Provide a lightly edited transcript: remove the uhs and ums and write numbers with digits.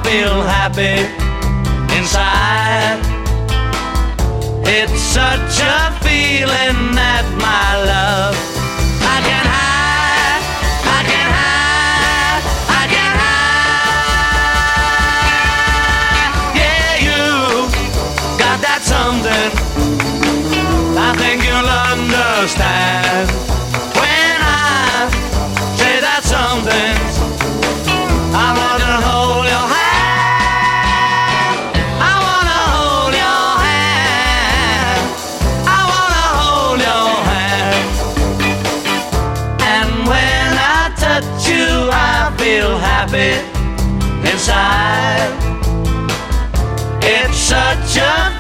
feel happy inside. It's such a feeling that my love I can hide, I can hide, I can hide. Yeah, you got that something I think you'll understand when I say that something. I wanna hold your hand, I wanna hold your hand, I wanna hold your hand. And when I touch you, I feel happy inside. It's such a